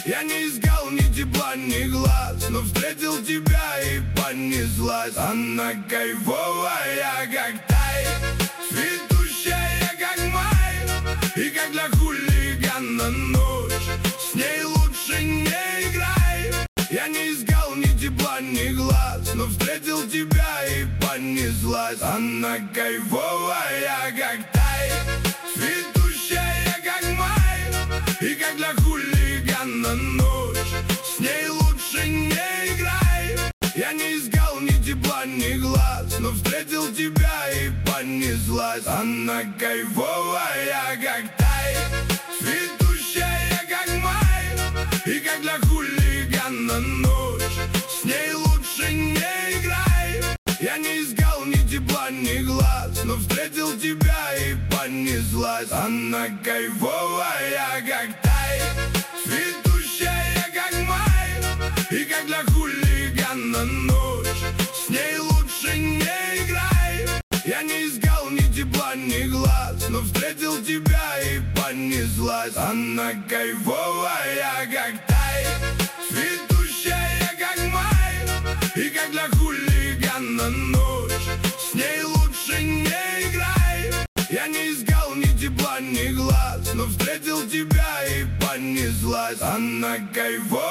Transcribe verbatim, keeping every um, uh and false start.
Я не искал ни тепла, ни глаз, но встретил тебя и понеслась. Она кайфовая, как тай, цветущая, как май, и как для хулигана ночь, с ней лучше не играй. Я не искал ни тепла, ни глаз, но встретил тебя и понеслась. Она кайфовая, как тай, цветущая, как май, и как для хулигана ночь, с ней лучше не играй. Я не искал ни тепла, ни глаз, но встретил тебя и понеслась. Она кайфовая, как тай, цветущая, как май, и как для хулигана ночь, с ней лучше не играй. Я не искал ни тепла, ни глаз, но встретил тебя и понеслась. Она кайфовая, как тай, цветущая, как май, и как для хулигана ночь, с ней лучше не играй. Я не искал ни тепла, ни глаз, но встретил тебя и понеслась. Она кайфовая, как тай, цветущая, как май, и как для хулигана ночь, с ней лучше не играй. Я не искал ни тепла, ни глаз, но встретил тебя и понеслась. Она кайфовая.